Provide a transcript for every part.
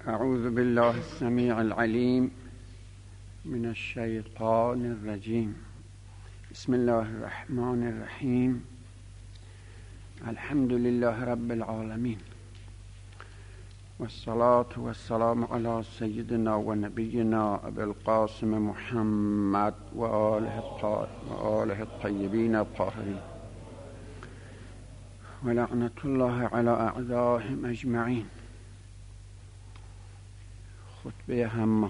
اعوذ بالله السمیع العلیم من الشیطان الرجیم. بسم الله الرحمن الرحیم. الحمد لله رب العالمین والصلاة والسلام علی سیدنا و نبینا ابی القاسم محمد و آله الطیبین الطاهرین و لعنت الله علی اعدائهم اجمعین. خطبه همه.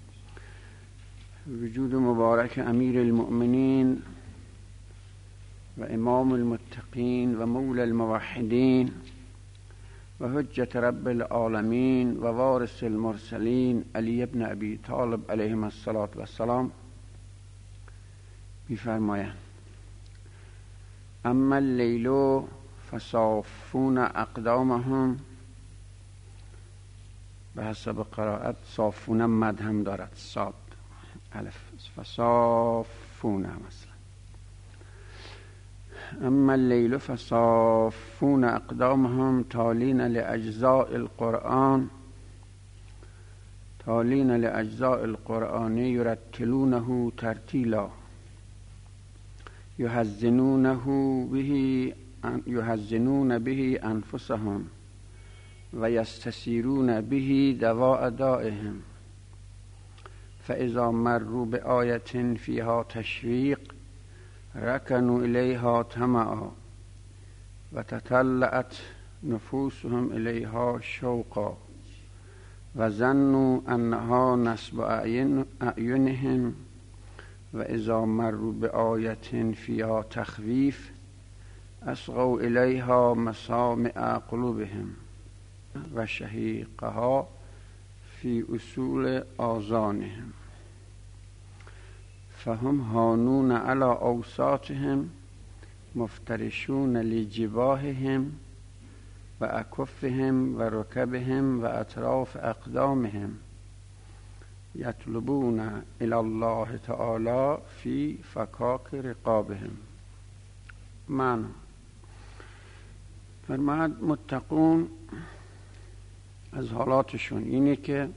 وجود مبارک امیر المؤمنین و امام المتقین و مولا الموحدین و حجت رب العالمین و وارث المرسلین علی ابن ابی طالب علیهم الصلاة والسلام می‌فرمایند: اما اللیل فصافون اقدامهم. به حسب قرائت صافون مد هم دارد، صاد الف، فصافون مثلا. اما اللیل فصافون اقدامهم تالین لاجزاء القرآن یرتلونه ترتیلا یحزنون به انفسهم و یستسیرون به دواء دائهم. فاذا مروا بآیة فیها تشویق رکنوا الیها طمعا و تطلعت نفوسهم الیها شوقا و ظنوا انها نصب اعینهم و اذا مروا بآیة فیها تخویف اصغوا الیها مسامع قلوبهم و شهیقها فی اصول آذانهم فهم هانون علی اوساطهم مفترشون لجباههم و اکفهم و رکبهم و اطراف اقدامهم یطلبون الی الله تعالی فی فکاک رقابهم. معنی: فرماید متقون از حالاتشون اینه که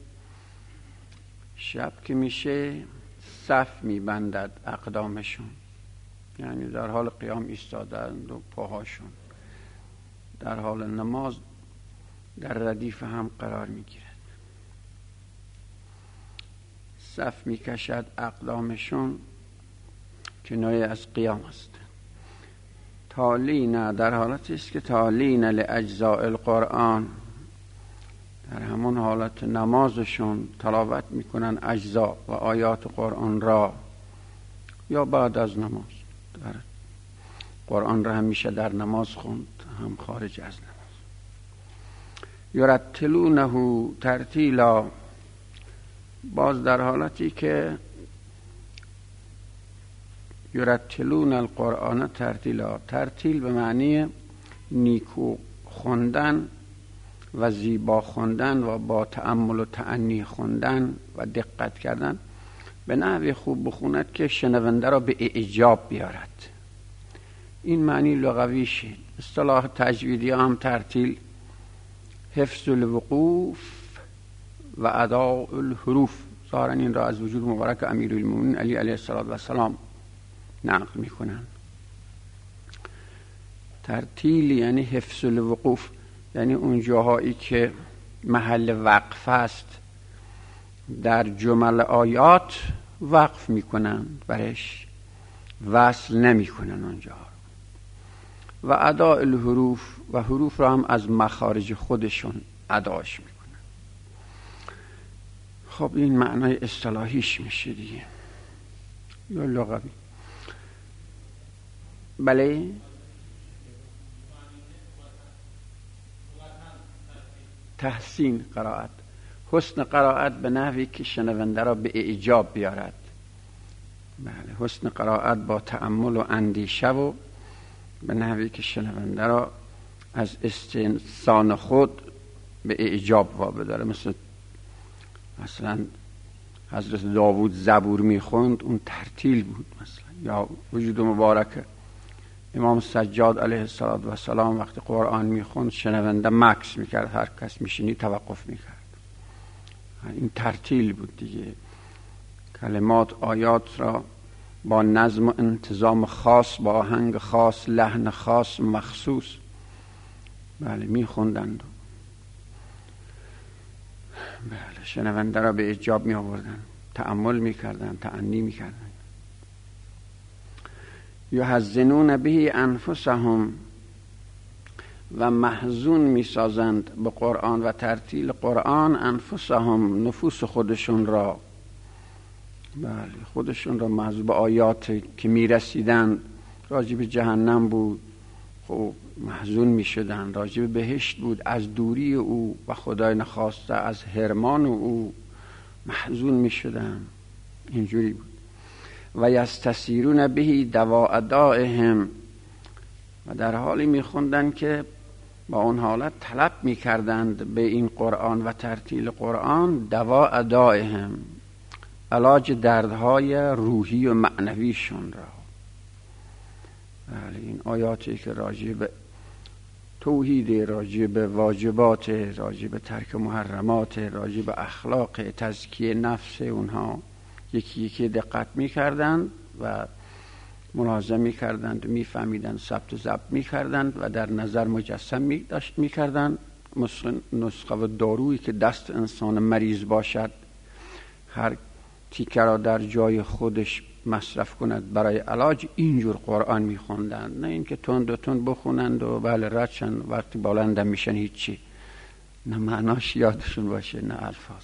شب که میشه صف میبندد اقدامشون، یعنی در حال قیام ایستادند و پاهاشون در حال نماز در ردیف هم قرار میگیرد. صف میکشد اقدامشون کنایه از قیام است. تالین در حالتی است که تالین لاجزاء القرآن، در همون حالت نمازشون تلاوت میکنن اجزا و آیات قرآن را، یا بعد از نماز. در قرآن را همیشه در نماز خوند، هم خارج از نماز. یرتلونه ترتیلا، باز در حالتی که یرتلون القرآن ترتیلا، ترتیل به معنی نیکو خوندن و زیبا خوندن و با تأمل و تأنی خوندن و دقت کردن، به نحو خوب بخوند که شنونده را به اعجاب بیارد. این معنی لغویشه. اصطلاح تجویدی هم ترتیل حفظ الوقوف و اداء الحروف. ظاهرا این را از وجود مبارک امیر المؤمنین علی علیه السلام نقل میکنن. ترتیل یعنی حفظ الوقوف، یعنی اون جاهایی که محل وقف است در جمل آیات وقف میکنن، برش وصل نمیکنن اونجا. و اداء الحروف، و حروف را هم از مخارج خودشون اداش میکنن. خب این معنای اصطلاحیش میشه دیگه، یا لغوی. بله، تحسین قرائت، حسن قرائت به نحوی که شنونده را به اعجاب بیارد. بله، حسن قرائت با تأمل و اندیشه و به نحوی که شنونده را از استحسان خود به اعجاب وابداره. مثلا حضرت داوود زبور میخوند، اون ترتیل بود مثلا. یا وجود مبارک امام سجاد علیه السلام وقتی قرآن میخوند شنونده مکث میکرد، هر کس میشینی توقف میکرد. این ترتیل بود دیگه، کلمات آیات را با نظم و انتظام خاص، با آهنگ خاص، لحن خاص مخصوص بله میخوندند. بله شنونده را به اعجاب می آوردن، تأمل می کردن، تأنی می کردن. یحزنون به انفسهم، و محزون می سازند به قرآن و ترتیل قرآن انفسهم، نفوس خودشون را. بله خودشون را محزون به آیات که می رسیدن، راجع به جهنم بود خب محزون می شدن، راجع به بهشت بود از دوری او و خدای نخواسته از حرمان او محزون می شدن. اینجوری بود. و یستثیرون به دواء دائهم، و در حالی می خوندن که با اون حالت طلب می کردند به این قرآن و ترتیل قرآن دواء دائهم، علاج دردهای روحی و معنویشون را. این آیاتی که راجع به توحید، راجع به واجبات، راجع به ترک محرمات، راجع به اخلاق، تزکیه نفس اونها یکی یکی دقت می‌کردند و ملاحظه می‌کردند و می‌فهمیدند، ثبت و ضبط می‌کردند و در نظر مجسم می‌کردند. نسخه و دارویی که دست انسان مریض باشد هر تیکه را در جای خودش مصرف کند برای علاج، اینجور قرآن میخوندند، نه اینکه تند و تند بخونند و بله ردشن وقتی بلندم میشن هیچی، نه معناش یادشون باشه، نه الفاظ،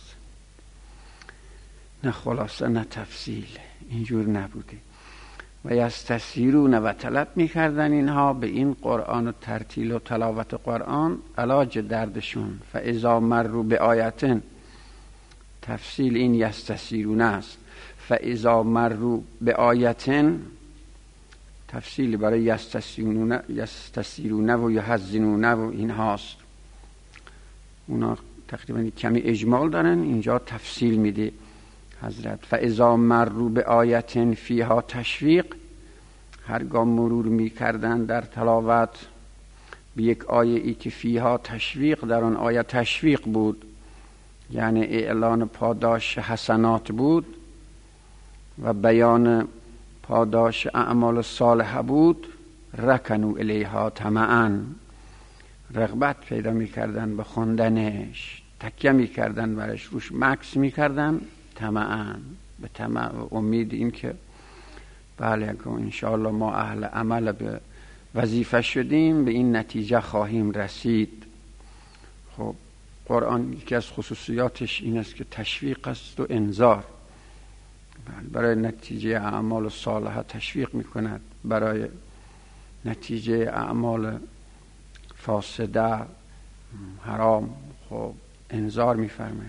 نه خلاصه، نه تفصیل، اینجور نبوده. و یستثیرون، و طلب میکردن اینها به این قرآن و ترتیل و تلاوت قرآن علاج دردشون. فاذا مروا بآیة، تفصیل این یستثیرون است. فاذا مروا بآیة، تفصیل برای یستثیرون و یحزنون و این هاست. اونا تقریبا کمی اجمال دارن، اینجا تفصیل میده حضرت. فاذا مروا بآیة فیها تشویق، هرگاه مرور میکردن در تلاوت به یک آیه ای که فیها تشویق، در آن آیه تشویق بود، یعنی اعلان پاداش حسنات بود و بیان پاداش اعمال صالحه بود، رکنوا الیها طمعا، رغبت پیدا میکردن به خوندنش، تکیه میکردن برش، روش مکس میکردن، طمعا، به طمع و امید این که بله انشاءالله ما اهل عمل به وظیفه شدیم، به این نتیجه خواهیم رسید. خب قرآن یکی از خصوصیاتش این است که تشویق است و انذار، برای نتیجه اعمال صالحه تشویق میکند، برای نتیجه اعمال فاسده حرام خب انذار میفرمه.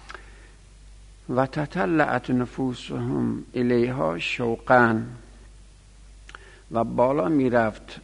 و تطلعت نفوسهم الیها شوقا، و بالا میرفت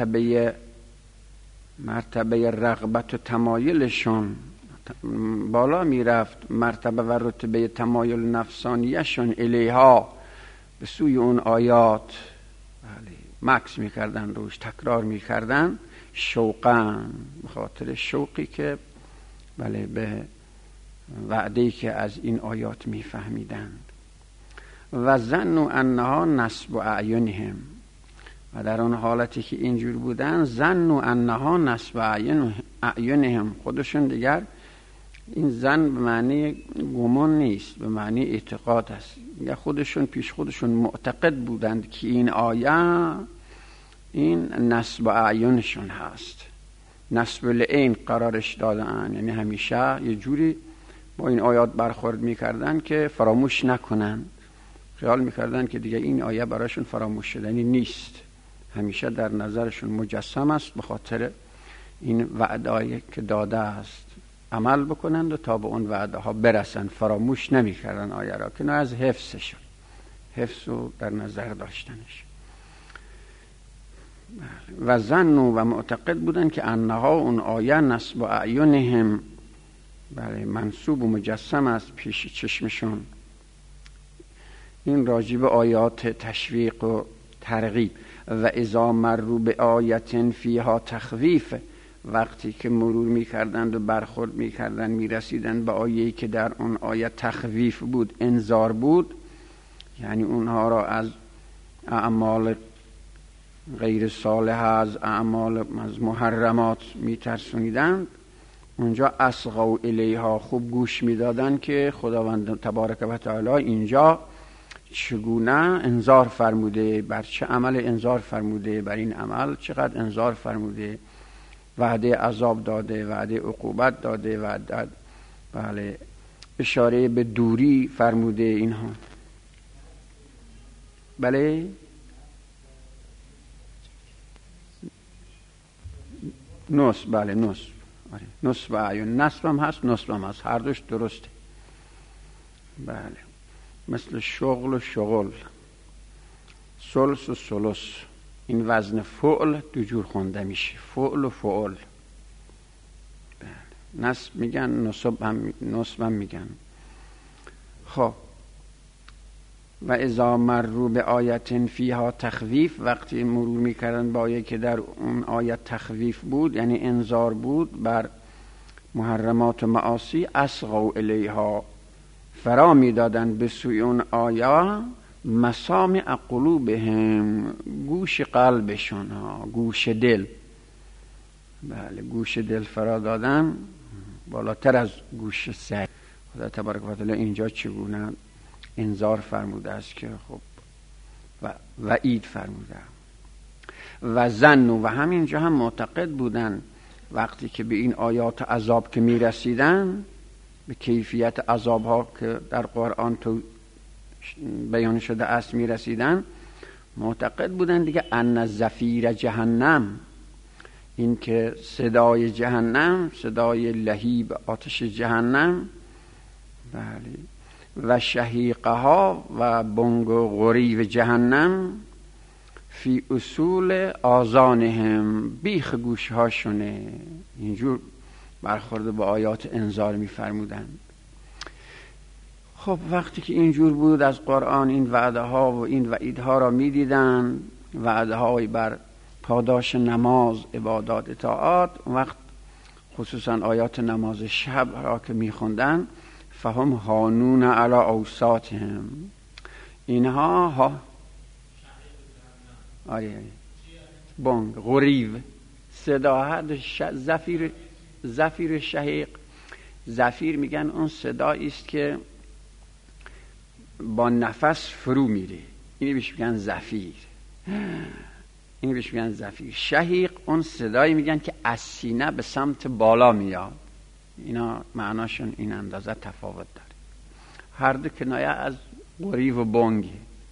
مرتبه رغبت و تمایلشون، بالا میرفت مرتبه و رتبه تمایل نفسانیشون الیها، به سوی اون آیات، بله مکس میکردن روش، تکرار میکردن، شوقا، بخاطر شوقی که بله به وعده‌ای که از این آیات میفهمیدند. و ظنوا انها نصب اعینهم، و در اون حالتی که اینجور بودن، ظنوا انها نصب اعینهم، خودشون دیگر این زن به معنی گمان نیست، به معنی اعتقاد است، یا خودشون پیش خودشون معتقد بودند که این آیه این نصب اعینشون هست، نصب العین قرارش دادن، یعنی همیشه یه جوری با این آیات برخورد میکردن که فراموش نکنن، خیال میکردن که دیگه این آیه براشون فراموش شدنی نیست، همیشه در نظرشون مجسم است، به خاطر این وعده که داده است عمل بکنند و تا به اون وعده ها برسن، فراموش نمیکردن آیه را، که نه از حفظشون، حفظ و در نظر داشتنش. و ظنوا، و معتقد بودن که انها اون آیه نصب اعینهم، بله منصوب و مجسم است پیش چشمشون. این راجب آیات تشویق و ترغیب. و اذا مروا بآیة فیها تخویف، وقتی که مرور میکردند و برخورد میکردند میرسیدند به آیه‌ای که در اون آیه تخویف بود، انذار بود، یعنی اونها را از اعمال غیر صالحه، از اعمال از محرمات میترسونیدند، اونجا اصغوا الیها، خوب گوش میدادن که خداوند تبارک و تعالی اینجا چگونه انذار فرموده، بر چه عمل انذار فرموده، بر این عمل چقدر انذار فرموده، وعده عذاب داده، وعده عقوبت داده، وعده بله اشاره به دوری فرموده اینها. بله نصب، بله نصب، آره نصب اعیان، نصب هم هست نصب هم هست، هر دوش درسته. بله مثل شغل و شغل، ثلث و ثلث، این وزن فعل دو جور خونده میشه، فعل و فعل. بله نصب میگن، نصب هم میگن. خب و اذا مروا به آیت فیها تخویف، وقتی مرور میکردن با آیه که در اون آیت تخویف بود، یعنی انذار بود بر محرمات و معاصی، اصغوا الیها، فرا میدادن به سوی اون آیه، مسامع قلوبهم، گوش قلبشون، گوش دل. بله گوش دل فرا دادن بالاتر از گوش سر. خدا تبارک و تعالی اینجا چگونه انذار فرموده است که خب وعید فرموده. و ظنوا، و همینجا هم معتقد بودن وقتی که به این آیات عذاب که میرسیدن، به کیفیت عذاب ها که در قرآن تو بیان شده است میرسیدن، معتقد بودن دیگه ان زفیر جهنم، این که صدای جهنم، صدای لهیب آتش جهنم، بله، و شهیقها و بانگ و غریو جهنم، فی اصول آذانهم، بیخ گوشهاشونه. اینجور برخورد با آیات انذار می‌فرمودن. خب وقتی که اینجور بود از قرآن این وعده ها و این وعیدها را می‌دیدن، وعده های بر پاداش نماز، عبادات، اطاعات، وقت خصوصا آیات نماز شب را که می‌خوندن، فهم هانون علی اوساطهم، اینها آره بانگ غریو، صدا، زفیر شهیق. زفیر میگن اون صدایی است که با نفس فرو میره، اینی بهش میگن زفیر، اینی بهش میگن زفیر. شهیق اون صدایی میگن که از سینه به سمت بالا میاد. اینا معناشون این اندازه تفاوت داره، هر دو کنایه از غریو و بانگی.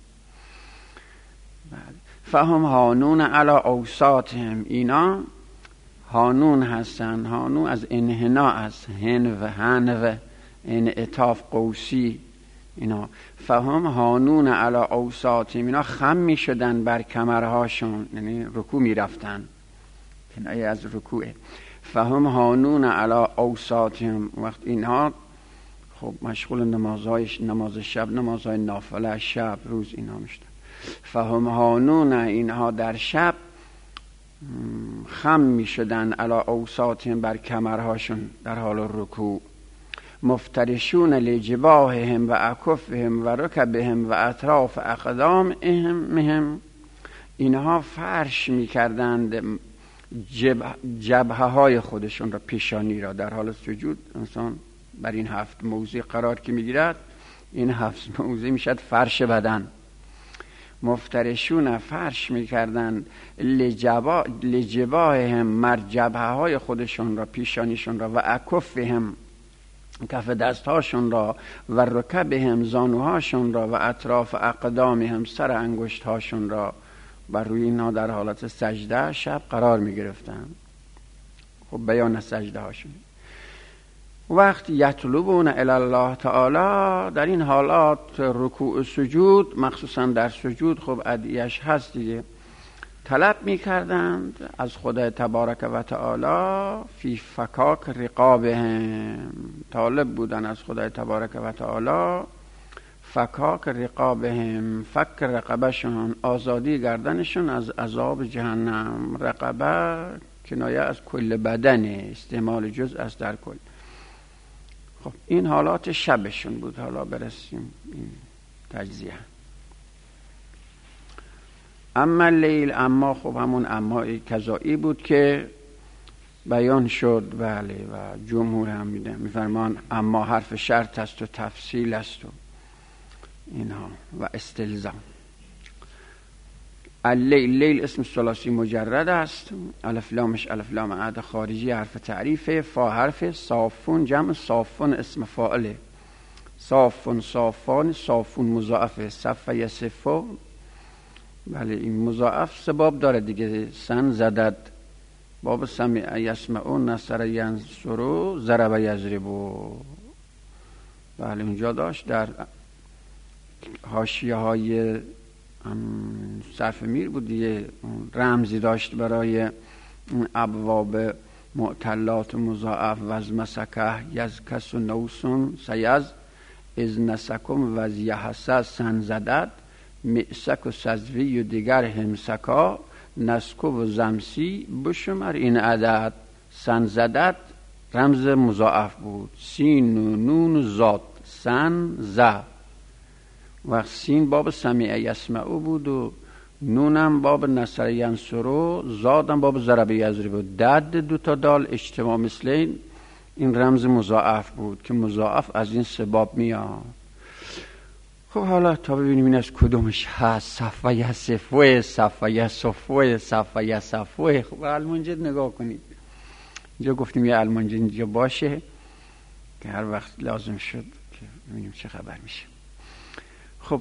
فهم هانون علی اوساطهم، اینا هانون هستن، هانون از انحنا، از هنو هنو، انعطاف قوسی. اینا فهم هانون علی اوساطهم، اینا خم می شدن بر کمرهاشون، یعنی رکوع می رفتن، کنایه از رکوعه. فهم هانون علی اوساطهم، وقت اینها خب مشغول نماز شب، نمازهای نافله شب روز اینا میشدن. فهم هانون، اینها در شب خم می شدن علی اوساطهم، بر کمرهاشون در حال رکوع. مفترشون لجباههم و اکفهم و رکبهم و اطراف اقدامهم، اینها فرش می کردند جبهه های خودشون را، پیشانی را، در حال سجود انسان بر این 7 موضع قرار که می گیرد، این 7 موضع می شد فرش بدن. مفترشون فرش میکردن لجباههم، مر جبهه های خودشون را، پیشانیشون را، و اکفهم، کف دستهاشون را، و رکبهم، زانوهاشون را، و اطراف اقدامهم، سر انگشت هاشون را، بر روی اینها در حالت سجده شب قرار میگرفتن. خب بیان سجده هاشون. وقت یطلبون الی الله تعالی، در این حالات رکوع سجود، مخصوصا در سجود خب ادعیش هست دیگه، طلب میکردند از خدای تبارک و تعالی، فی فکاک رقابهم، طالب بودن از خدای تبارک و تعالی، فکاک رقابهم، فک رقبشون، آزادی گردنشون از عذاب جهنم. رقبه کنایه از کل بدنه، استعمال جزء است در کل. خب این حالات شبشون بود. حالا برسیم این تجزیه. اما لیل، اما خب همون امای کذایی بود که بیان شد. بله، و جمهور هم میفرمان اما حرف شرط است و تفصیل است و اینها و استلزام. لیل اسم ثلاثی مجرد است. الف لامش الف لام عهد خارجی حرف تعریفه. فا حرف. صافون جمع صافون اسم فاعله. صافون صافان صافون مضاعفه. صف یصفو. بله این مضاعف سباب داره دیگه. سن زدد باب سمع یسمعو نصر ینصرو ضرب یضربو. بله اونجا داشت در حاشیه های صرف میر بود دیگه، رمزی داشت برای ابواب معتلات مضاعف. وز مسکه یزکس و نوسون سیز از نسکم وز یحسس سن زدد معسک و سزوی و دیگر همسکا نسکو و زمسی بشمر این عدد. سن زدد رمز مضاعف بود. سین و نون و زاد سن ز. وقت سین باب سمیع یسمعو بود و نونم باب نصر ینصرو، زادم باب ضرب یضرب. دد دوتا دال اجتماع مثل این رمز مضاعف بود که مضاعف از این سباب میاد. خب حالا تا ببینیم این از کدومش هست. صفه یصفوه، صفه یصفوه، صفه یصفوه. خب المنجد نگاه کنید. اینجا گفتیم یه المنجد اینجا باشه که هر وقت لازم شد که ببینیم چه خبر میشه. خب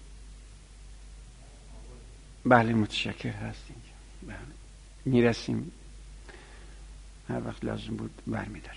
بله متشکر هستیم. بله میرسیم، هر وقت لازم بود برمیداریم.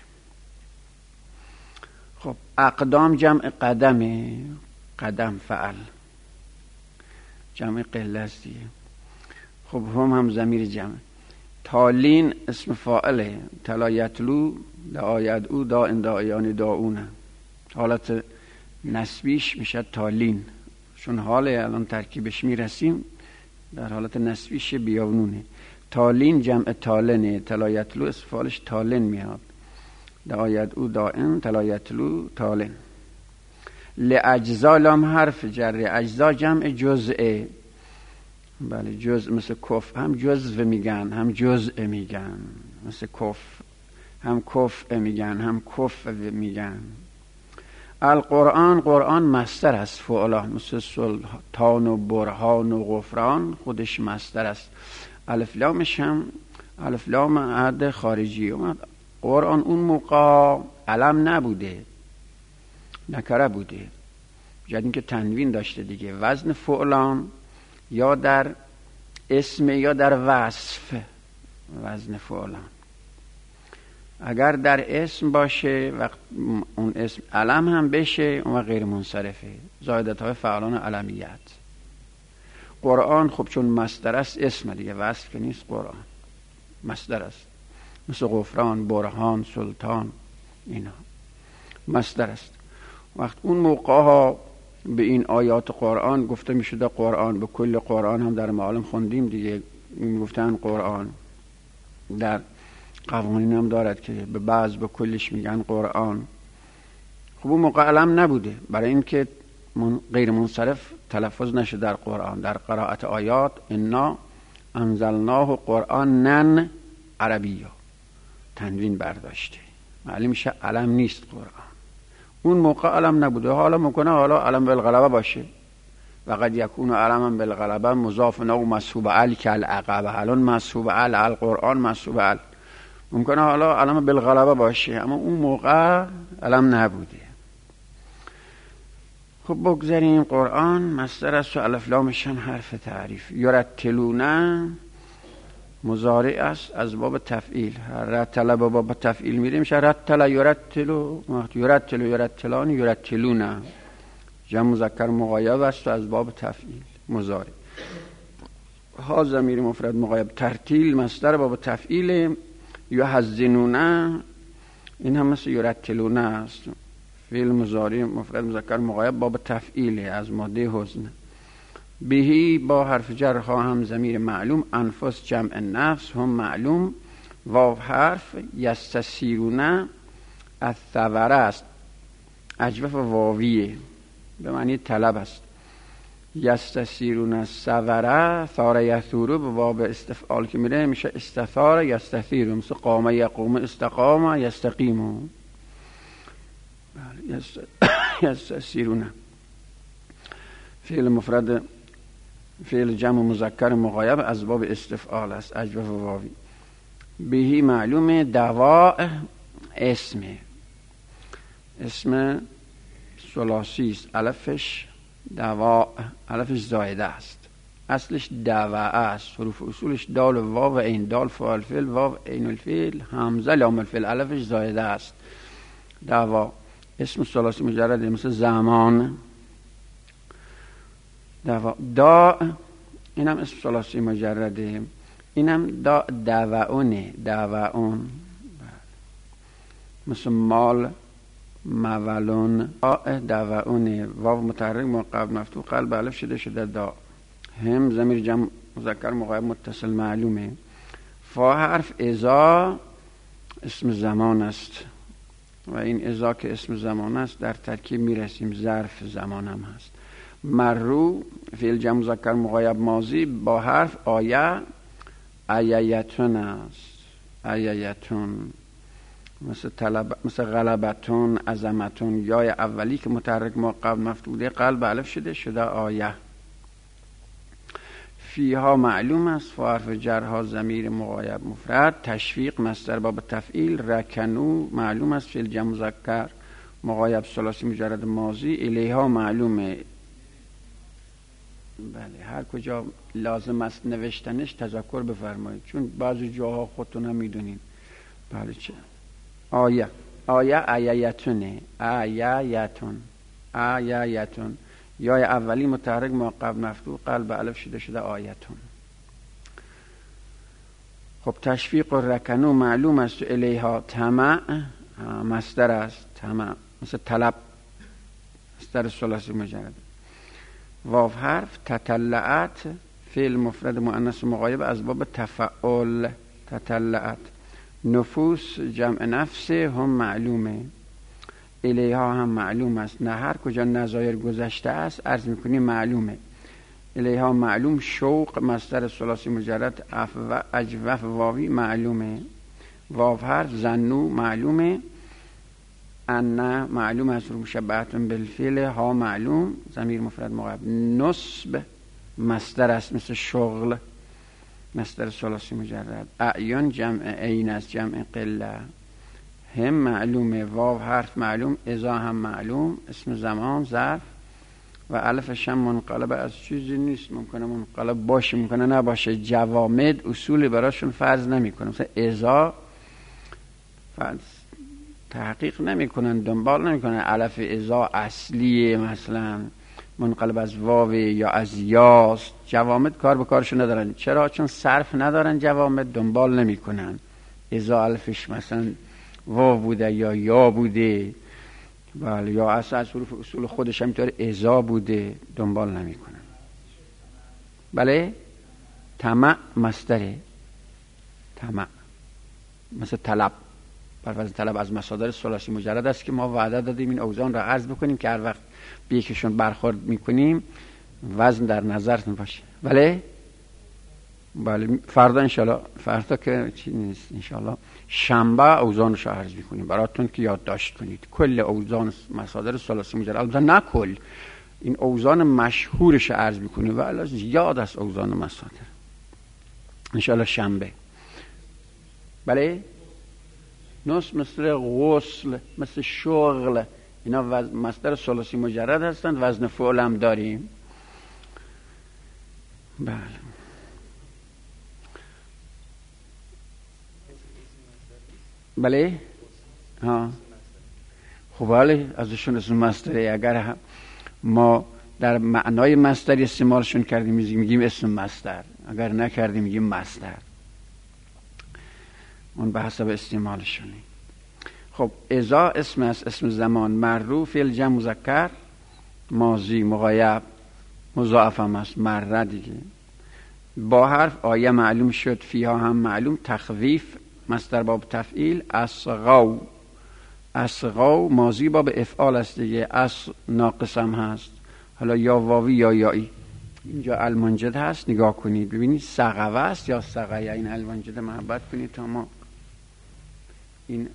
خب اقدام جمع قدمه. قدم فعل جمع قله است دیگه. خب هم ضمیر جمع. تالین اسم فاعله. تلا یتلو لآید او دا اندایان داونه. حالت نسبیش میشه تالین، چون حال الان ترکیبش میرسیم در حالت نسبیش بیاونونه. تالین جمع تالنه. تلا یتلو اسم فاعلش تالن میاد. لآید او دائم تلا یتلو تالن. لاجزا لام حرف جره. اجزا جمع جزء. بله جزء مثل کف هم جزء میگن هم جزء میگن. مثل کف هم کف میگن هم کف میگن. القرآن قرآن مصدر است. فعلا مثل سلطان و برهان و غفران خودش مصدر است. الف لامش هم الف لام عهد خارجی اومد. قرآن اون موقع علم نبوده، نکره بوده، جد این که تنوین داشته دیگه. وزن فعلان یا در اسم یا در وصف. وزن فعلان اگر در اسم باشه وقت اون اسم علم هم بشه اون غیر منصرفه. زائدت های فعلان علمیت. قرآن خب چون مصدر است اسم دیگه، وصف که نیست. قرآن مصدر است مثل غفران، برهان، سلطان، اینا مصدر است. وقت اون موقع ها به این آیات قرآن گفته می شده قرآن. به کل قرآن هم در معالم خوندیم دیگه، می گفتن قرآن. در قوانین هم دارد که به بعض به کلش میگن قرآن. خب اون موقع علم نبوده برای اینکه غیر منصرف تلفظ نشه در قرآن. در قرائت آیات انا انزلناه قرآنن عربی تنوین برداشته، معلوم میشه علم نیست قرآن. اون موقع علم نبوده. حالا ممکنه حالا علم بالغلبه باشه. وقد یکون علما بالغلبه مضاف او مسحوب علی که العقبه. الان مسحوب علی القرآن مسحوب علی. ممکنه حالا علم بالغلبه باشه اما اون موقع علم نبوده. خب بگذاریم. قرآن مصدر است و الف لامش هم حرف تعریف. یرتلونه مضارع است از باب تفعیل. رتل باب تفعیل میره میشه رتل یرتلو. یرتلو یرتلان یرتلونه جمع مذکر مغایب است و از باب تفعیل مضارع. ها ضمیر مفرد مغایب. ترتیل مصدر باب تفعیل. یحزنونه این هم مثل یرتلونه است. فعل مضارع مفرد مذکر مغایب باب تفعیل از ماده حزن. بهی با حرف جر ها هم ضمیر معلوم. انفس جمع نفس هم معلوم. واو حرف یستسیرون الثمره است، اجوف واویه به معنی طلب است. یستسیرون الثمره، ثار یثورو به باب استفعال که میره میشه استثار یستثیرو، مثل قام یقوم استقام یستقیمو. یستسیرون فعل مفرد، فعل جمع مذکر مغایب از باب استفعال است، اجوف واوی. بهی معلومه دواء اسم ثلاثی است، الفش دواء، الفش زایده است، اصلش دواء است. حروف اصولش دال و واو و عین، دال فاعل فعل، واو عین الفعل، همزه لام الفعل، الفش زایده است. دواء اسم ثلاثی مجرده، مثل زمان. دواء داء اینم اسم ثلاثی مجرده، اینم دواءونه، دواءون، مثل مال مولون. دواءونه واو متحرک مقابل مفتوح قلب الف شده دا. هم ضمیر جمع مذکر مغایب متصل معلومه. فا حرف اذا اسم زمان است و این اذا که اسم زمان است در ترکیب میرسیم ظرف زمان هم هست. مرو فعل جمع مذکر مغایب ماضی با حرف آیه، اییتون است، اییتون، مثل غلبتون، عظمتون. یای اولی که متحرک ما قبل مفتوحه قلب الف شده آیه. فیها معلوم است، فا حرف جرها ضمیر مغایب مفرد. تشویق مصدر باب تفعیل. رکنو معلوم است، فعل جمع مذکر مغایب ثلاثی مجرد ماضی. الیها معلومه. بله هر کجا لازم است نوشتنش تذکر بفرمایید، چون بعضی جاها خودتون هم میدونین. بله چه آیه، آیه اییتونه، اییتون، اییتون. یای اولی متحرک ما قبل مفتوح قلب الف شده آیتون. خب تشویق و رکنو معلوم است. الیها طمع مصدر است، طمع مثل طلب، مصدر ثلاثی مجرد. واو حرف تطلعت فعل مفرد مؤنث مغایب از باب تفعل، تطلعت. نفوس جمع نفس هم معلومه. الیها هم معلوم است، نه هر کجا نظایر گذشته است عرض میکنیم معلومه. الیها معلوم. شوق مصدر ثلاثی مجرد اجوف واوی معلومه. واو حرف ظنوا معلومه. ان معلوم است، رو مشبهتون بالفعل. ها معلوم ضمیر مفرد مغایب. نصب مصدر است، مثل شغل، مصدر ثلاثی مجرد. اعیان جمع عین است، جمع قله. هم معلومه. واو حرف معلوم. اذا هم معلوم اسم زمان ظرف و الفش هم منقلب از چیزی نیست، ممکنه منقلب باشه ممکنه نباشه. جوامد اصولی براشون فرض نمیکنه، مثلا اذا فرض تحقیق نمیکنن، دنبال نمیکنن الف اذا اصلیه مثلا منقلب از واو یا از یاست. جوامد کار به کارشون ندارن. چرا؟ چون صرف ندارن. جوامد دنبال نمیکنن اذا الفش مثلا واو بوده یا یا بوده، بله، یا اصلا از حروف اصول خودش هم اینطور اذا بوده، دنبال نمیکنن. بله طمع مصدره، طمع مثل طلب، برفضل طلب از مصادر ثلاثی مجرد است که ما وعده دادیم این اوزان را عرض بکنیم که هر وقت به یکیشون برخورد میکنیم وزن در نظرتون باشه. بله فردا انشالله، فردا که چی نیست انشالله شنبه اوزانش عرض میکنیم براتون که یادداشت کنید. کل اوزان مصادر ثلاثی مجرد، البته نه کل، این اوزان مشهورش عرض میکنیم و الان زیاد است اوزان مصادر انشالله شنبه. بله نصب مثل غسل، مثل شغل، اینا مصدر ثلاثی مجرد هستند، وزن فعل هم داریم. بله بله ها خب بله ازشون اسم مصدره. اگر ما در معنای مصدر استعمالشون کردیم میگیم اسم مصدر، اگر نکردیم میگیم مصدر، اون به حسب استعمالشونه. خب اذا اسم است، اسم زمان. مرو فعل جمع مذکر ماضی مغایب مضاعف هم است، مره دیگه. با حرف آیه معلوم شد. فیها هم معلوم. تخویف مصدر باب تفعیل. اسغوا، اسغوا ماضی باب افعال است دیگه. اس ناقص هم هست، حالا یا واوی یا یایی. اینجا المنجد هست، نگاه کنید ببینید سغوه است یا سغیه. این المنجد محبت کنید تا ما این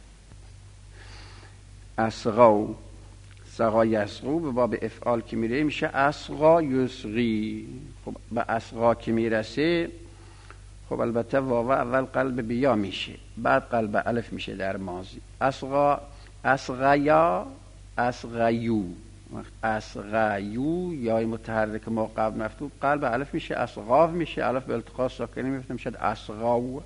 اسغوا، سغا یسغو به باب افعال که میره میشه اسغا یسغی. خب به اسغا که میرسه خب البته واو اول قلب بیا میشه، بعد قلب الف میشه در ماضی. اسغا، اسغیا، اسغیو. اسغیو یا متحرک ما قبل مفتوح قلب الف میشه، اسغاو میشه، الف به التقاء ساکنه میفته میشه اسغاو.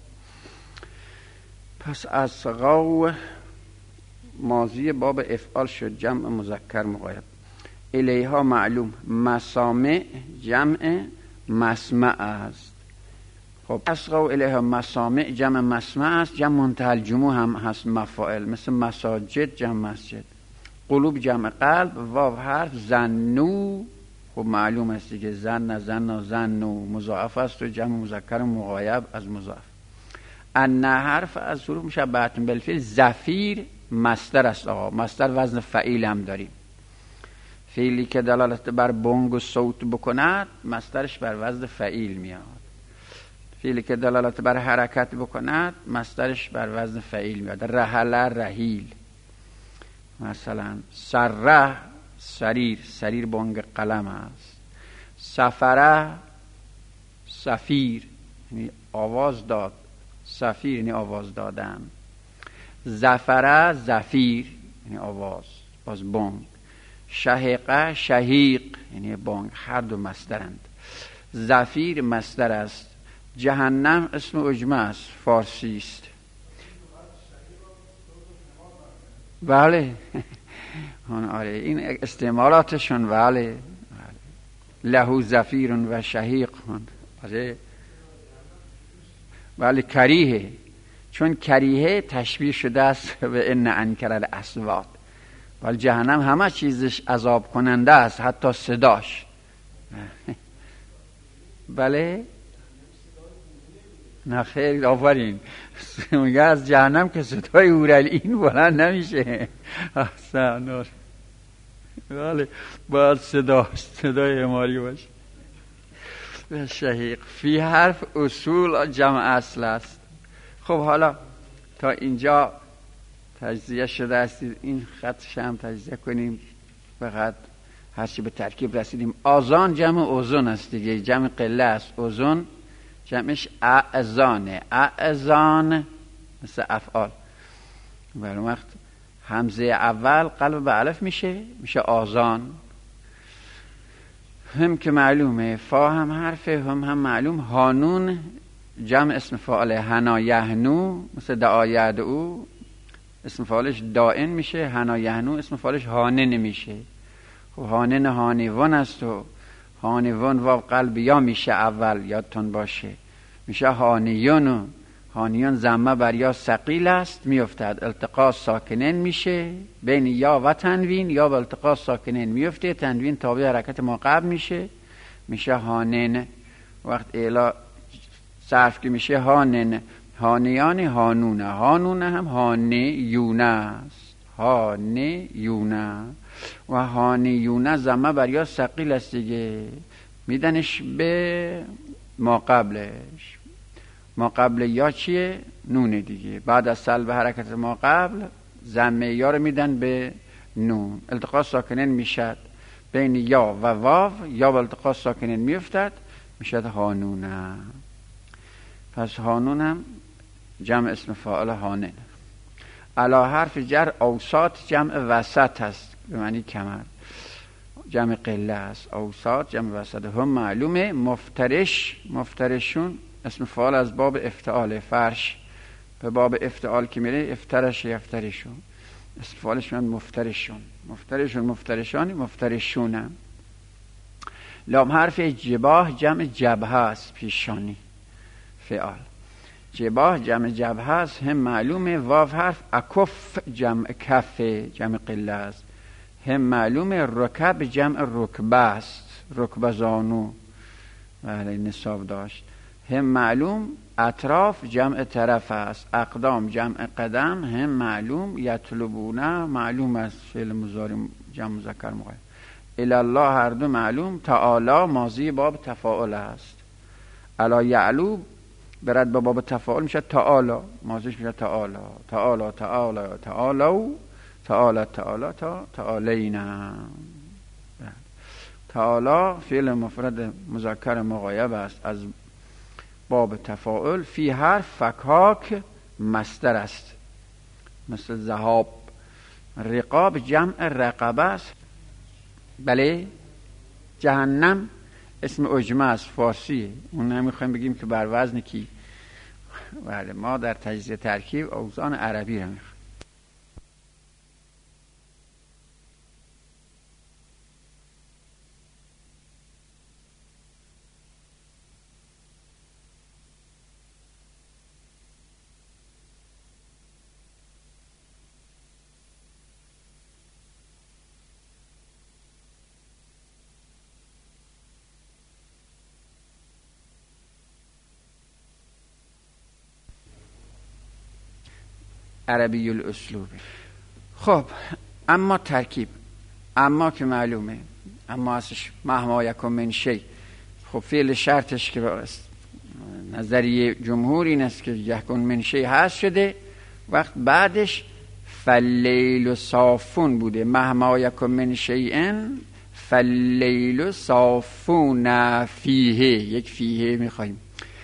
پس اسغاو ماضی باب افعال شد، جمع مذکر مغایب. الیها معلوم، مسامع جمع مسمع است. خب اسغوا الیها مسامع جمع مسمع است، جمع منتهی الجموع هم هست مفاعل، مثل مساجد جمع مسجد. قلوب جمع قلب. واو حرف زنو، خب معلوم است دیگه، زنو مضاعف است و جمع مذکر مغایب از مضاعف. ان حرف از حروف مشبهه بالفعل. زفیر مصدر است آقا، مصدر وزن فعیل هم داریم. فعلی که دلالت بر بانگ و صوت بکند مصدرش بر وزن فعیل میاد. فعلی که دلالت بر حرکت بکند مصدرش بر وزن فعیل میاد. رحل، رحیل. مثلا سره، سریر، سریر بانگ قلم است. سفره، سفیر یعنی آواز داد، سفیر یعنی آواز دادن. زفره، زفیر یعنی آواز، باز بانگ. شهقه، شهیق یعنی بانگ، هر دو مصدرند. زفیر مصدر است. جهنم اسم اجمه است، فارسی است. بله آره این استعمالاتشون. بله لهو زفیر و شهیق. بله کریه، چون کریه تشبیه شده است به ان انکر الاصوات. ولی جهنم همه چیزش عذاب کننده است، حتی صداش. بله نه خیر، آفرین. میگه از جهنم که صدای اورالعین بلند نمیشه. احسن. بله باید صدای اماری باشه. شهیق. فی حرف اصول جمع اصل است. خب حالا تا اینجا تجزیه شده استید، این خطش هم تجزیه کنیم، فقط هرچی به ترکیب رسیدیم. آذان جمع اوزون است دیگه، جمع قله است. اوزون جمعش اعزانه. اعزان مثل افعال. بر وقت همزه اول قلب به الف میشه آذان. هم که معلومه، فا هم حرفه، هم معلوم. هانون جمع اسم فاعل. هنا یهنو مثل دعا یدعو، اسم فاعلش دائن میشه. هنا یهنو اسم فاعلش هانن میشه. خب هانن هانیون است و هانیون واو قلب یا میشه اول، یادتون باشه، میشه هانیون. هانیون ضمه بر یا ثقیل است میافتد، التقاء ساکنین میشه بین یا و تنوین، یا به التقاء ساکنین میفته، تنوین تابع حرکت ما قبل میشه هانن. وقت اعلا صرف که میشه هانن. هانیان هانونه، هانونه هم هانیونه است، هانیونه. و هانیونه ضمه بر یا ثقیل است دیگه، میدنش به ما قبلش. ما قبل یا چیه؟ نونه دیگه. بعد از سلب حرکت ما قبل ضمه یا رو میدن به نون، التقاء ساکنین میشد بین یا و واو، یا به التقاء ساکنین میفتد میشد هانونه. پس هانون هم جمع اسم فاعل هانن. علا حرف جر اوساط جمع وسط هست، به معنی کمر، جمع قله است. اوساط جمع وسط. هم معلومه. مفترش، مفترشون اسم فاعل از باب افتعال. فرش به باب افتعال که میره افترش یفترشون، اسم فاعلش من مفترشون. مفترشون مفترشانی مفترشون هم. لام حرف جباه جمع جبهه است، پیشانی فعال. جباه جمع جبهه است، هم معلومه. واو حرف اکف جمع کف، جمع قله است. هم معلومه. رکب جمع رکبه است، رکبه زانو، بله نصاب داشت. هم معلوم اطراف جمع طرف است، اقدام جمع قدم، هم معلوم، یطلبونه معلوم است، فعل مضارع جمع مذکر مقید، الله هر دو معلوم، تعالی ماضی باب تفاعل است، الا یعلو برد به باب تفاعل میشه تعالی، ماضیش میشه تعالی، تعالی تعالی تعالو، تعالی تعالی تا تعالینا. تعالی فعل مفرد مذکر مغایب است از باب تفاعل، فی حرف فکاک مصدر است مثل ذهاب. رقاب جمع رقبه است. بله، جهنم اسم اجمه است، فارسیه، اون نمیخوایم بگیم که بر وزن کی. بله، ما در تجزیه ترکیب اوزان عربی رو میخوایم. عربی الاسلوب. خب اما ترکیب، اما که معلومه، اما اصلش مهما یکن من شی. خب فعل شرطش که نظریه جمهور این است که یکن من شی هست شده، وقت بعدش فاللیل صافون بوده، مهما یکن من شیئن فاللیل صافون فیه، یک فیه میخواییم،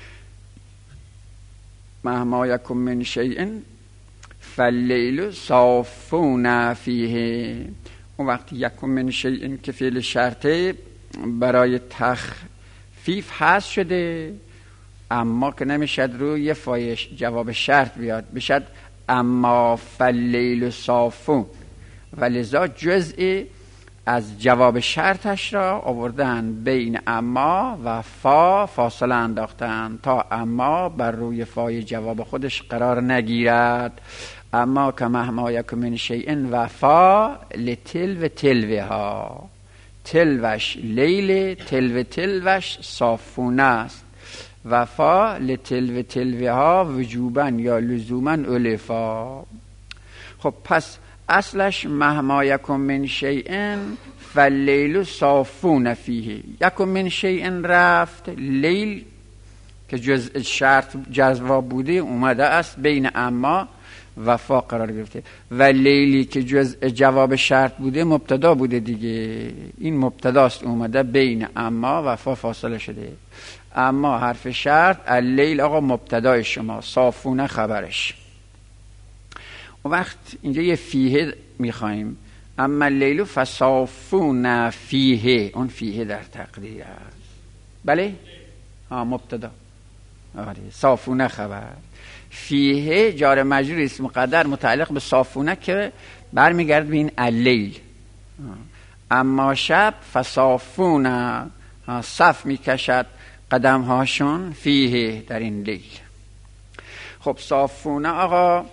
مهما یکن من شیئن فاللیل صافون فیه. اون وقت یکم من شیء که فعل شرطه برای تخفیف هست شده، اما که نمیشد روی فایش جواب شرط بیاد، بشد اما فاللیل صافون، و لذا جزئی از جواب شرطش را آوردن بین اما و فا فاصله انداختن تا اما بر روی فای جواب خودش قرار نگیرد. اما که مهما یک من شیئن و فا لتلو تلوه ها، تلوش لیل، تلو تلوش صافونه است، و فا لتلو تلوه ها وجوبا یا لزوما الفا. خب پس اصلش مهما یکن من شیئن فاللیل صافون فیه، یکن من شیئن رفت، لیل که جزء شرط جواب بوده اومده است بین اما و فا قرار گرفته، و لیلی که جزء جواب شرط بوده مبتدا بوده دیگه، این مبتداست اومده بین اما و فا فاصله شده. اما حرف شرط، اللیل آقا مبتدای شما، صافونه خبرش. وقت اینجا یه فیه میخواییم، اما اللیل فصافون فیه، اون فیه در تقدیر است. بله؟ مبتدا، صافونه خبر، فیه جار مجرور اسم مقدر متعلق به صافونه که برمیگرد به این اللیل. اما شب فصافون، صف میکشد قدم هاشون فیه، در این لیل. خب صافونه آقا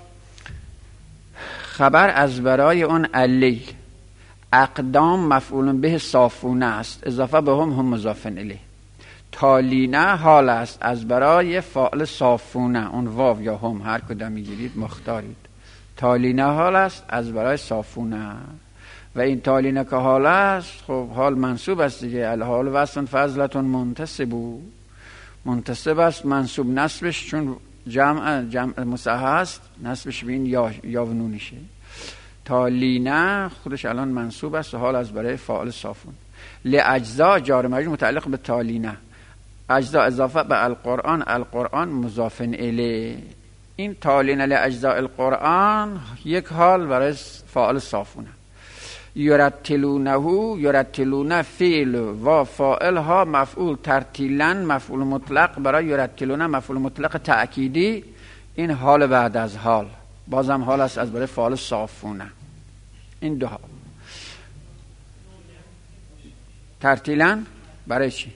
خبر از برای اون اللیل، اقدام مفعول به صافونه است، اضافه به هم مضافن الیه. تالینه حال است از برای فاعل صافونه، اون واو یا هم هر کدام میگیرید مختارید. تالینه حال است از برای صافونه، و این تالینه که حال است، خب حال منصوب است دیگه، الحال وصل فضلتون منتصبو، منتصب است، منصوب نصبش چون جمع مصحح است، نصبش به این یا و نونشه. تالینه خودش الان منصوب است و حال از برای فاعل صافون. لاجزا جار مجرور متعلق به تالینه، اجزا اضافه به القرآن، القرآن مضاف الیه. این تالینه لاجزاء القرآن یک حال برای فاعل صافونه. یرتلونه، یرتلونه فعل و فاعل ها مفعول، ترتیلن مفعول مطلق، برای یرتلونه مفعول مطلق تأکیدی، این حال بعد از حال، بازم حال است از برای فاعل صافونه. این دو حال. ترتیلن برای چی؟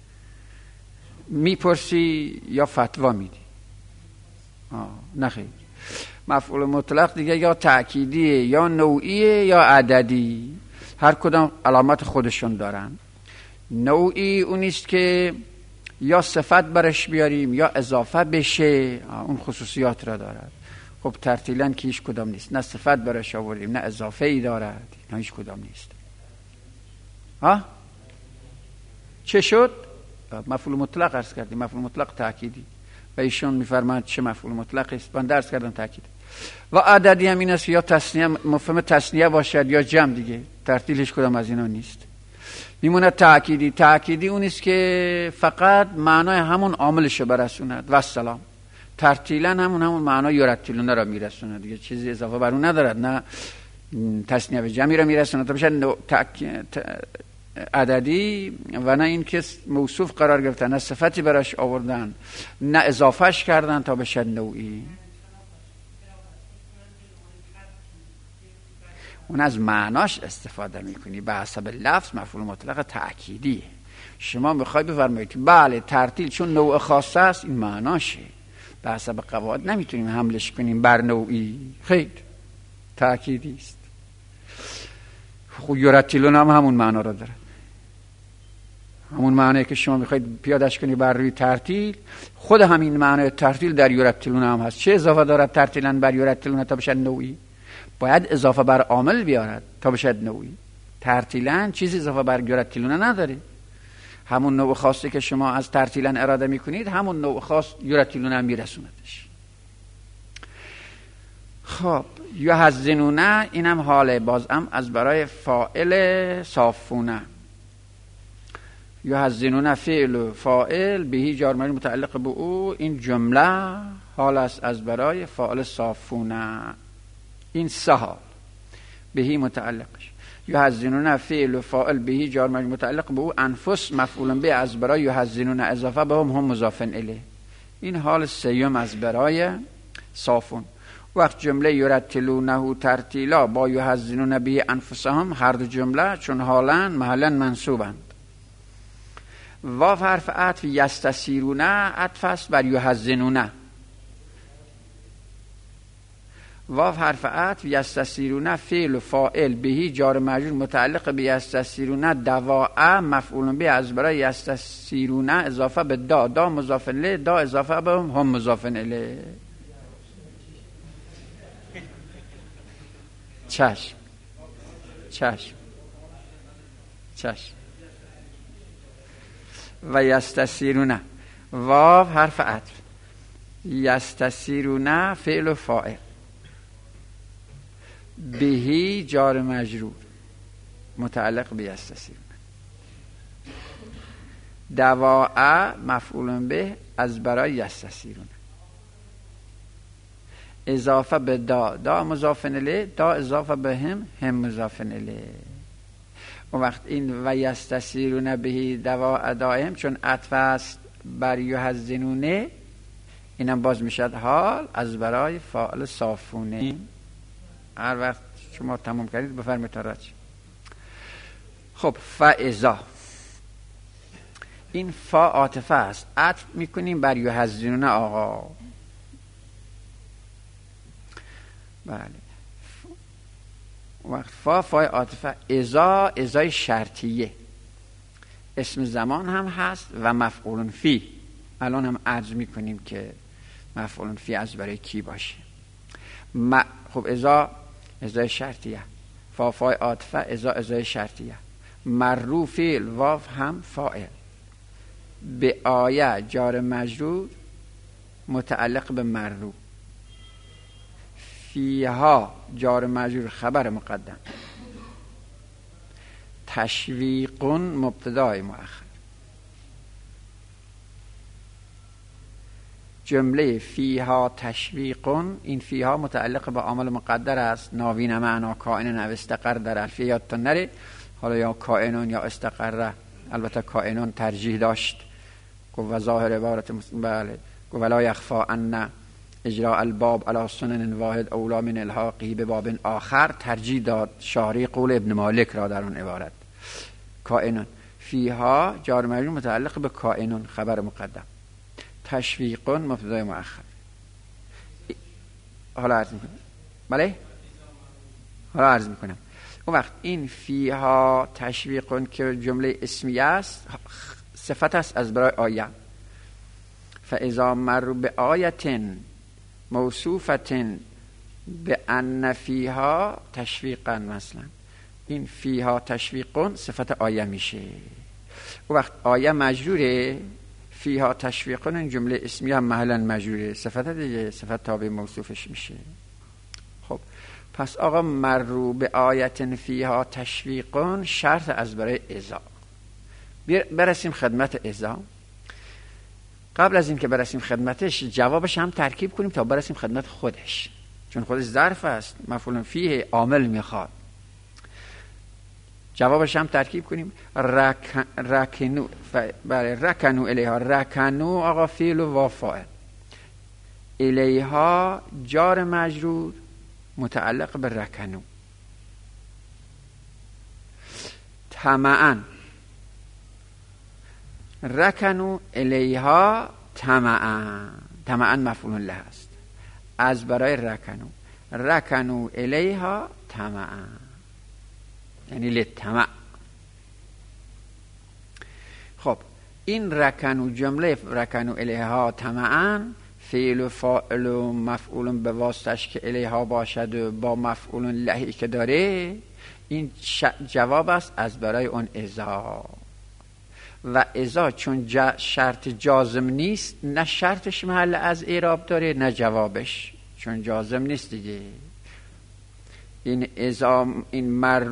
میپرسی یا فتوا میدی؟ نخیر، مفعول مطلق دیگه یا تأکیدیه یا نوعیه یا عددی، هر کدام علامت خودشون دارن. نوعی اونیست که یا صفت برش بیاریم یا اضافه بشه، اون خصوصیات را دارد. خب ترتیلا که هیچ کدام نیست، نه صفت برش آوریم نه اضافه ای دارد، نه هیچ کدام نیست. چه شد؟ مفعول مطلق عرض کردیم، مفعول مطلق تأکیدی، و ایشون میفرماید چه مفعول مطلق است؟ من درس کردم تأکید. و عددی هم این است یا تثنیه، مفهم تثنیه باشد یا جمع، دیگه ترتیل هیچ کدام از اینا نیست. میمونه تأکیدی. تأکیدی اون است که فقط معنای همون عاملش برسوند و السلام. ترتیلا همون معنای یرتلون را میرسوند، دیگه چیزی اضافه بر اون ندارد، نه تثنیه به جمعی را میرسوند تا بشه عددی، و نه این که موصوف قرار گرفتن، نه صفتی براش آوردن نه اضافهش کردن تا بشه نوعی. اون از معناش استفاده میکنی، به حسب لفظ مفعول مطلق تأکیدیه. شما میخوای بفرمایید بله ترتیل چون نوع خاصه است این معناشه، به حسب قواعد نمیتونیم حملش کنیم بر نوعی، خیر تأکیدی است. خب یرتلون هم همون معنا رو داره، همون معنی که شما میخواید پیادش کنی بر روی ترتیل، خود همین معنی ترتیل در یرتلون هم هست. چه اضافه دارد ترتیلن بر یرتلون تا بشد نوعی؟ باید اضافه بر عامل بیارد تا بشد نوعی. ترتیلن چیزی اضافه بر یرتلون نداره، همون نوع خاصی که شما از ترتیلن اراده میکنید همون نوع خاص یرتلون هم میرسوندش. خب یحزنونه اینم حاله، بازم از برای فاعل صافونه. یحزنونه فعل و فاعل بهی جار مجرور متعلق به او، این جمله حال است از برای فاعل صافونه. این سه حال بهی متعلقش. یحزنونه فعل و فاعل بهی جار مجرور متعلق به او، انفس مفعول به از برای یحزنونه اضافه به هم مضاف الیه. این حال سیوم از برای صافون. وقت جمله یرتلونه ترتیلا با یحزنون به انفسهم، هر دو جمله چون حالن محلا منصوبند. واو حرف عطف یستسیرونه عطف است بر یحزنونه. واو حرف عطف یستسیرونه فعل و فاعل بهی جار مجرور متعلق به یستسیرونه، دواء مفعول به از برای یستسیرونه اضافه به دا، دا مضاف الیه، دا اضافه به هم مضاف الیه. چشم چشم چشم. و یستسیرونه واو حرف عطف، یستسیرونه فعل و فاعل، بهی جار مجرور متعلق به یستسیرونه، دواء مفعول به از برای یستسیرونه، اضافه به دا، دا مضاف الیه، دا اضافه به هم مضاف الیه. اون وقت این و یستسیرون بهی دواء دائم چون عطف است بر یحزنونه، اینم باز میشد حال از برای فاعل صافونه. هر وقت شما تمام کردید بفرمایید تا خب فاذا، این فا عاطفه است، عطف میکنیم بر یحزنونه آقا. بله وقت فای عاطفه، ازای شرطیه، اسم زمان هم هست و مفعول فی. الان هم عرض میکنیم که مفعول فی از برای کی باشه. خب ازای شرطیه، فای عاطفه ازای شرطیه، مرو فعل، واو هم فاعل، به آیه جار مجرور متعلق به مرو، فیها جار مجرور خبر مقدم، تشویقون مبتدای مؤخر. جمله فیها تشویقون، این فیها متعلق به عامل مقدر است، ناوین معنا کائن او استقر در الفیه یادتون نره، حالا یا کائنون یا استقره، البته کائنون ترجیح داشت و ظاهر عبارت بله ولا یخفا ان اجراء الباب علی سنن واحد اولا من الحاقی به باب آخر، ترجیح داد شارحی قول ابن مالک را در اون عبارت. کائنون فیها جار مجرور متعلق به کائنون خبر مقدم، تشویقون مبتدای مؤخر. حالا عرض میکنم بله اون وقت این فیها تشویقون که جمله اسمیه است، صفت است از برای آیه، فاذا مروا بآیة موصوفة بأن فیها تشویقا، مثلا این فیها تشویقون صفت آیه میشه. و وقت آیه مجروره، فیها تشویقون این جمله اسمی هم محلا مجروره، صفت دیگه، صفت تابع موصوفش میشه. خب پس آقا مرو به آیت فیها تشویقون شرط از برای اذا. برسیم خدمت اذا. قبل از این که برسیم خدمتش جوابش هم ترکیب کنیم تا برسیم خدمت خودش، چون خودش ظرف است، مفعول فیه عامل میخواد. جوابش هم ترکیب کنیم. رکنو برای رکنو الیها، رکنو آقا فعل و فاعل، الیها جار مجرور متعلق به رکنو. طمعا رکنو الیها طمعا، طمعا مفعول له است، از برای رکنو، رکنو الیها طمعا یعنی لطمع. خب این رکنو، جمله رکنو الیها طمعا، فعل و فاعل و مفعول به واسطش که الیها باشد و با مفعول لهی که داره، این جواب است از برای اون اذا. و اذا چون شرط جازم نیست، نه شرطش محل از اعراب داره نه جوابش، چون جازم نیست دیگه. این اذا، این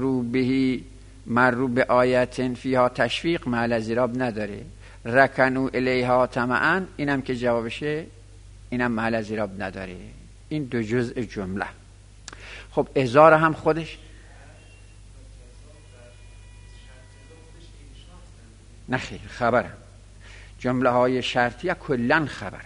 مرو به آیت فیها تشویق محل از اعراب نداره. رکنو الیها طمعا اینم که جوابشه، اینم محل از اعراب نداره. این دو جزء جمله. خب اذا را هم خودش نخیر خبرم، جمله های شرطیه کلن خبرم.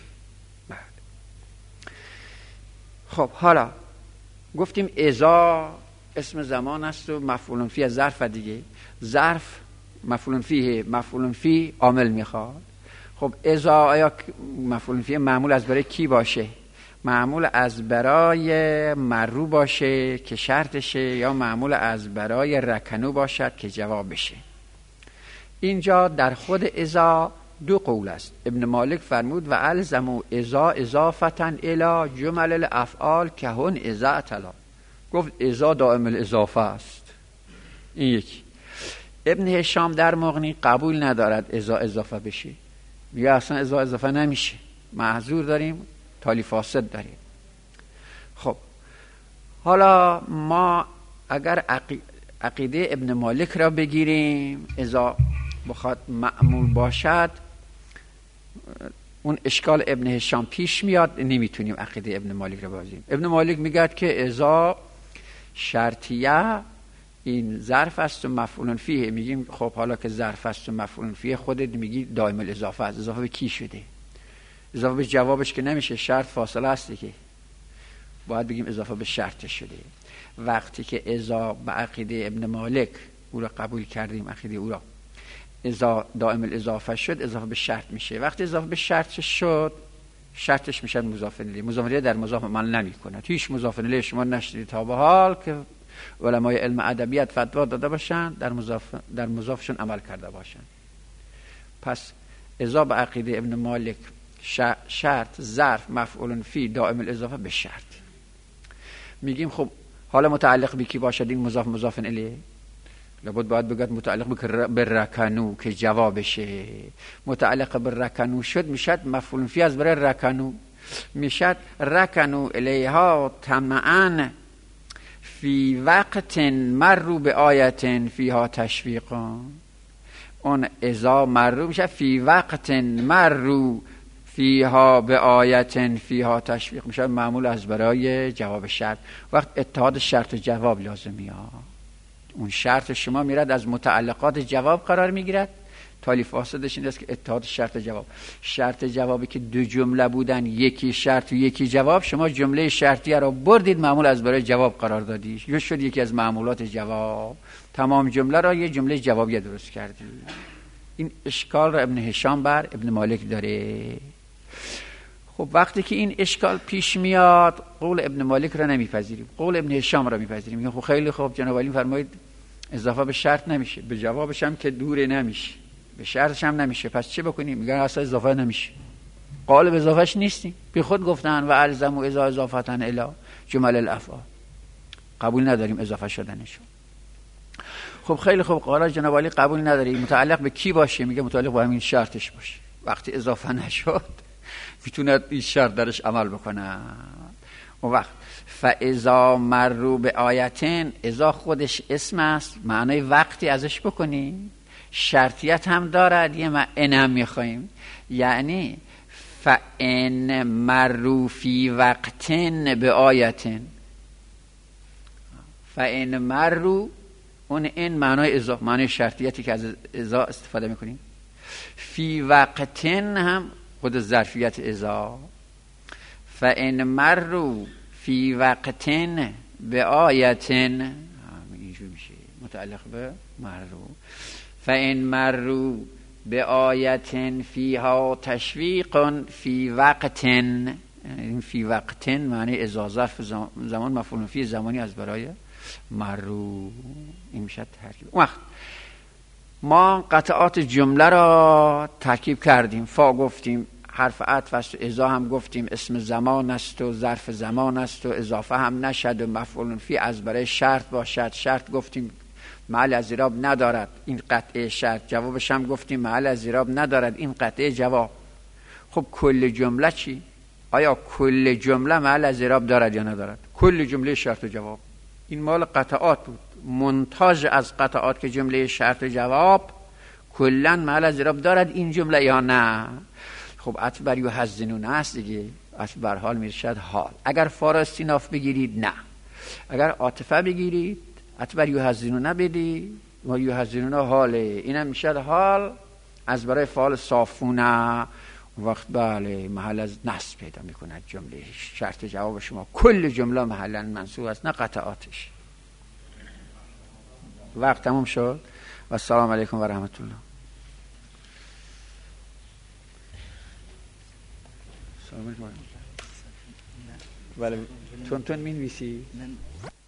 خب حالا گفتیم اذا اسم زمان است و مفعول فیه ظرف دیگه. ظرف مفعول فیه، مفعول فی عامل میخواد. خب اذا آیا مفعول فیه معمول از برای کی باشه؟ معمول از برای مرو باشه که شرطشه، یا معمول از برای رکنو باشد که جواب بشه؟ اینجا در خود اذا دو قول است. ابن مالک فرمود و الزموا اذا اضافتا الی جمل الافعال که هن اذا اطلا. گفت اذا دائم الاضافه است. این یکی. ابن هشام در مغنی قبول ندارد اذا اضافه بشه، میگه اصلا اذا اضافه نمیشه، معذور داریم، تالی فاسد داریم. خب حالا ما اگر عقیده ابن مالک را بگیریم، اذا بخواد معمول باشد، اون اشکال ابن هشام پیش میاد، نمیتونیم عقیده ابن مالک را بازیم. ابن مالک میگه که اذا شرطیه این ظرف است و مفعول فیه. میگیم خب حالا که ظرف است و مفعول فیه، خودت میگی دائم الاضافه است، اضافه به کی شده؟ اضافه به جوابش که نمیشه، شرط فاصله است که باید بگیم اضافه به شرط شده. وقتی که اذا به عقیده ابن مالک او را قبول کردیم، عقیده او را، اذا دائم الاضافه شد، اضافه به شرط میشه. وقتی اضافه به شرط شد، شرطش میشه مضاف الیه. مضاف الیه در مضاف عمل نمیکنه. هیچ مضاف الیه شما نشدید تا به حال که علمای علم ادبیات فتوا داده باشن در مضافشون عمل کرده باشن. پس اذا به عقیده ابن مالک شرط ظرف مفعول فی دائم الاضافه به شرط. میگیم خب حالا متعلق به کی باشد این مضاف الیه؟ لابد باید بگید متعلق به رکنو که جوابشه. متعلق به رکنو شد، میشد مفعول فی از برای رکنو، میشد رکنو الیها طمعا فی وقت مرو به آیت فیها تشویقا. اون اذا مرو میشه فی وقت مرو فیها به آیت فیها تشویق، میشه معمول از برای جواب شرط. وقت اتحاد شرط و جواب لازمی ها، اون شرط شما میرد از متعلقات جواب قرار میگیرد. تالی فاسدش این است که اتحاد شرط و جواب، شرط جوابی که دو جمله بودن، یکی شرط و یکی جواب، شما جمله شرطیه را بردید معمول از برای جواب قرار دادید، یا شد یکی از معمولات جواب، تمام جمله را یه جمله جوابیه درست کردید. این اشکال را ابن هشام بر ابن مالک داره. خب وقتی که این اشکال پیش میاد، قول ابن مالک را نمیپذیریم، قول ابن هشام را میپذیریم. میگم خب خیلی خوب جناب علی فرمایید اضافه به شرط نمیشه، به جوابش هم که دوره نمیشه، به شرطش هم نمیشه، پس چه بکنیم؟ میگن اصلا اضافه نمیشه. قالب اضافهش نیستیم. بی خود گفتن و الزم و اضافتن الی جمل الافعال، قبول نداریم اضافه شدنشون. خب خیلی خوب، قال جناب عالی قبول نداری، متعلق به کی باشه؟ میگه متعلق به همین شرطش باشه. وقتی اضافه نشد میتونه این شرط درش عمل بکنه. اون وقت فاذا مروا به آیتین، اذا خودش اسم است، معنای وقتی ازش بکنی، شرطیت هم دارد، یه ان هم میخوایم، یعنی فان مروا فی وقتن به آیتین، فان مروا، اون این معنای اذا، معنای شرطیتی که از اذا استفاده میکنیم. فی وقتن هم خود ظرفیت اذا، فان مروا فی وقتن به آیتن، اینجور میشه متعلق به مروا. فان مروا به آیتن فیها تشویق فی وقتن، این فی وقتن معنی اذا، ظرف زمان مفعول فی زمانی از برای مرو، این میشه ترکیب. وقت ما قطعات جمله را ترکیب کردیم. فا گفتیم حرف عطف است، اذا هم گفتیم اسم زمان است و ظرف زمان است و اضافه هم نشد و مفعول فی از برای شرط باشد. شرط گفتیم محل از اعراب ندارد، این قطعه شرط. جوابش هم گفتیم محل از اعراب ندارد، این قطعه جواب. خب کل جمله چی؟ آیا کل جمله محل از اعراب دارد یا ندارد؟ کل جمله شرط و جواب. این مال قطعات بود، منتاج از قطعات که جمله شرط و جواب کلا محل از اعراب دارد این جمله یا نه. خب عطف بر یحزنون است دیگه، عطف بر حال میرشد حال. اگر فا را استیناف بگیرید نه، اگر عاطفه بگیرید عطف بر یحزنون بدی و یحزنون حاله، اینم میشد حال از برای فعال صافونه. وقت بله محل از نصب پیدا میکند جمله شرط جواب شما. کل جمله محلا منصوب است، نه قطعاتش. وقت تموم شد و السلام علیکم و رحمت الله. سلام علیکم. بله تون می نویسی؟